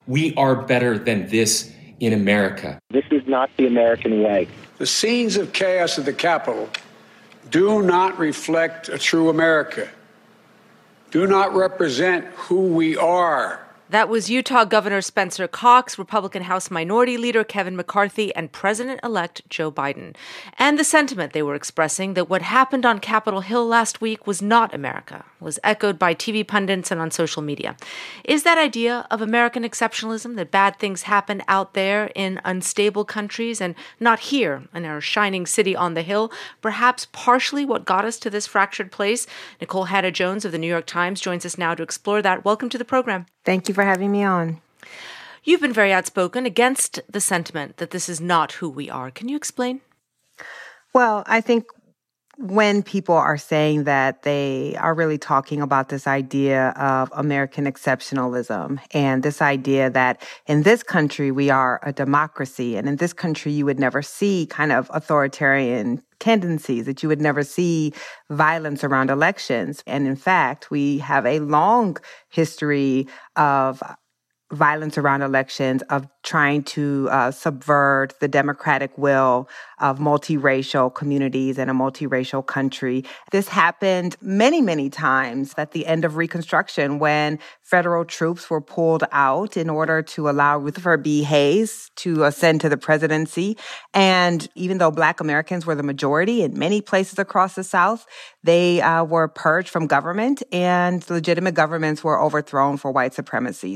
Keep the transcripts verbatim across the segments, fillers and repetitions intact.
We are better than this in America. This is not the American way. The scenes of chaos at the Capitol do not reflect a true America, do not represent who we are. That was Utah Governor Spencer Cox, Republican House Minority Leader Kevin McCarthy, and President-elect Joe Biden. And the sentiment they were expressing that what happened on Capitol Hill last week was not America was echoed by T V pundits and on social media. Is that idea of American exceptionalism, that bad things happen out there in unstable countries and not here in our shining city on the Hill, perhaps partially what got us to this fractured place? Nikole Hannah-Jones of the New York Times joins us now to explore that. Welcome to the program. Thank you for having me on. You've been very outspoken against the sentiment that this is not who we are. Can you explain? Well, I think when people are saying that, they are really talking about this idea of American exceptionalism and this idea that in this country we are a democracy, and in this country you would never see kind of authoritarian tendencies, that you would never see violence around elections. And in fact, we have a long history of violence around elections, of trying to uh, subvert the democratic will of multiracial communities and a multiracial country. This happened many, many times at the end of Reconstruction, when federal troops were pulled out in order to allow Rutherford B. Hayes to ascend to the presidency. And even though Black Americans were the majority in many places across the South, they uh, were purged from government, and legitimate governments were overthrown for white supremacy.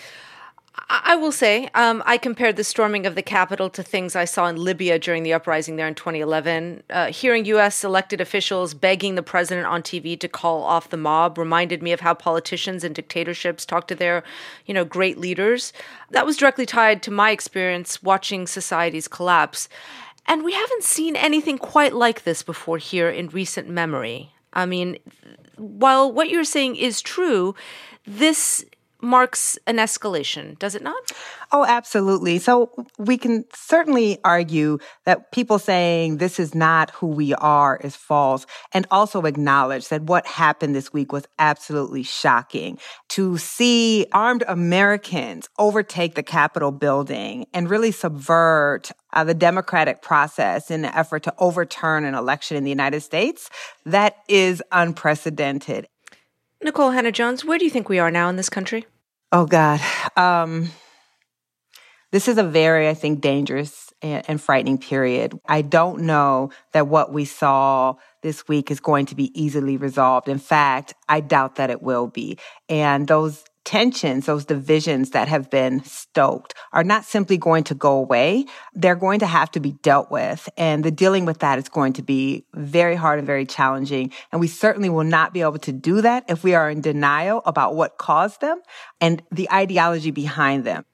I will say, um, I compared the storming of the Capitol to things I saw in Libya during the uprising there in twenty eleven. Uh, hearing U S elected officials begging the president on T V to call off the mob reminded me of how politicians and dictatorships talk to their, you know, great leaders. That was directly tied to my experience watching societies collapse. And we haven't seen anything quite like this before here in recent memory. I mean, while what you're saying is true, this marks an escalation, does it not? Oh, absolutely. So we can certainly argue that people saying this is not who we are is false, and also acknowledge that what happened this week was absolutely shocking. To see armed Americans overtake the Capitol building and really subvert uh, the democratic process in an effort to overturn an election in the United States, that is unprecedented. Nikole Hannah-Jones, where do you think we are now in this country? Oh, God. Um, this is a very, I think, dangerous and, and frightening period. I don't know that what we saw this week is going to be easily resolved. In fact, I doubt that it will be. And those tensions, those divisions that have been stoked are not simply going to go away. They're going to have to be dealt with. And the dealing with that is going to be very hard and very challenging. And we certainly will not be able to do that if we are in denial about what caused them and the ideology behind them.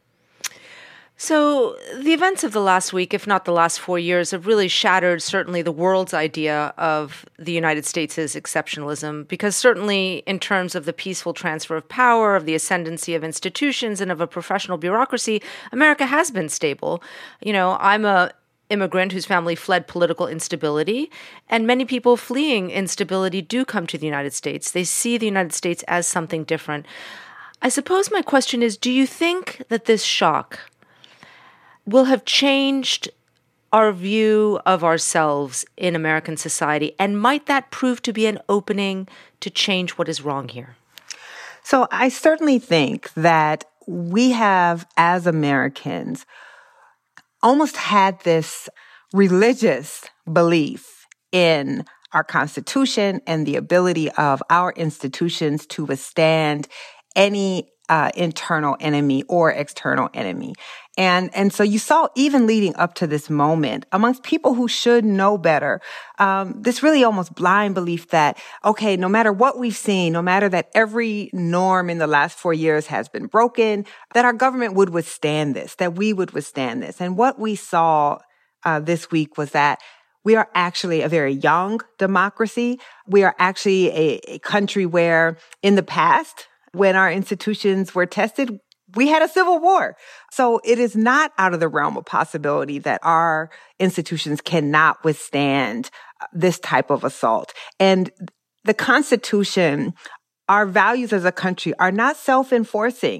So the events of the last week, if not the last four years, have really shattered certainly the world's idea of the United States' exceptionalism, because certainly in terms of the peaceful transfer of power, of the ascendancy of institutions, and of a professional bureaucracy, America has been stable. You know, I'm a immigrant whose family fled political instability, and many people fleeing instability do come to the United States. They see the United States as something different. I suppose my question is, do you think that this shock will have changed our view of ourselves in American society? And might that prove to be an opening to change what is wrong here? So I certainly think that we have, as Americans, almost had this religious belief in our Constitution and the ability of our institutions to withstand any uh, internal enemy or external enemy. And, and so you saw, even leading up to this moment, amongst people who should know better, um, this really almost blind belief that, okay, no matter what we've seen, no matter that every norm in the last four years has been broken, that our government would withstand this, that we would withstand this. And what we saw uh, this week was that we are actually a very young democracy. We are actually a, a country where, in the past, when our institutions were tested, we had a civil war. So it is not out of the realm of possibility that our institutions cannot withstand this type of assault. And the Constitution, our values as a country, are not self-enforcing.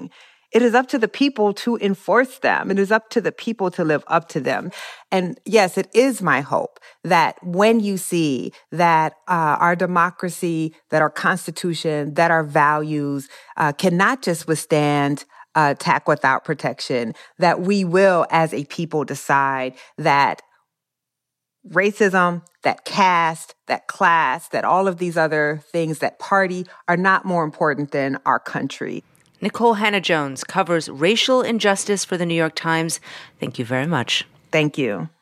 It is up to the people to enforce them. It is up to the people to live up to them. And yes, it is my hope that when you see that uh, our democracy, that our Constitution, that our values uh, cannot just withstand uh, attack without protection, that we will, as a people, decide that racism, that caste, that class, that all of these other things, that party, are not more important than our country. Nikole Hannah-Jones covers racial injustice for the New York Times. Thank you very much. Thank you.